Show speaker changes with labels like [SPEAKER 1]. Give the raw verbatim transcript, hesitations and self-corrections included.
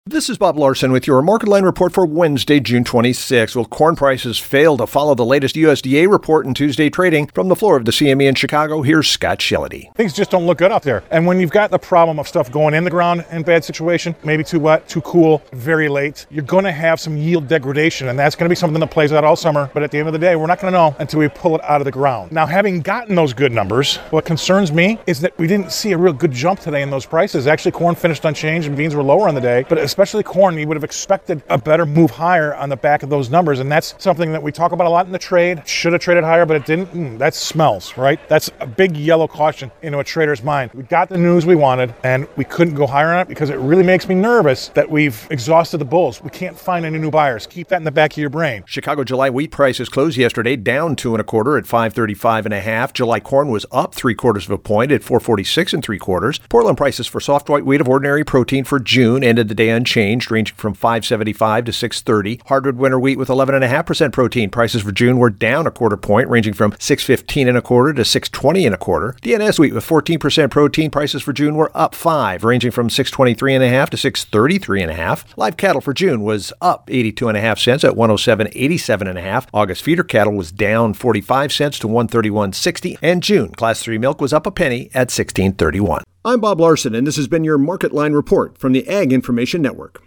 [SPEAKER 1] This is Bob Larson with your Market Line report for Wednesday, June twenty-sixth. Well, corn prices failed to follow the latest U S D A report in Tuesday trading. From the floor of the C M E in Chicago, here's Scott Shelley.
[SPEAKER 2] Things just don't look good out there. And when you've got the problem of stuff going in the ground in bad situation, maybe too wet, too cool, very late, you're going to have some yield degradation. And that's going to be something that plays out all summer. But at the end of the day, we're not going to know until we pull it out of the ground. Now, having gotten those good numbers, what concerns me is that we didn't see a real good jump today in those prices. Actually, corn finished unchanged and beans were lower on the day. But especially corn, you would have expected a better move higher on the back of those numbers. And that's something that we talk about a lot in the trade. Should have traded higher, but it didn't. Mm, that smells, right? That's a big yellow caution into a trader's mind. We got the news we wanted, and we couldn't go higher on it because it really makes me nervous that we've exhausted the bulls. We can't find any new buyers. Keep that in the back of your brain.
[SPEAKER 1] Chicago July wheat prices closed yesterday down two and a quarter at five thirty-five and a half. July corn was up three quarters of a point at four forty-six and three quarters. Portland prices for soft white wheat of ordinary protein for June ended the day unchanged, ranging from five seventy-five to six thirty. Hardwood winter wheat with eleven and a half percent protein prices for June were down a quarter point, ranging from six fifteen and a quarter to six twenty and a quarter. D N S wheat with fourteen percent protein prices for June were up five, ranging from six twenty-three and a half to six thirty-three and a half. Live cattle for June was up eighty-two and a half cents at one oh seven eighty-seven and a half. August feeder cattle was down forty-five cents to one thirty-one sixty, and June class three milk was up a penny at sixteen thirty-one. I'm Bob Larson, and this has been your Market Line report from the Ag Information Network.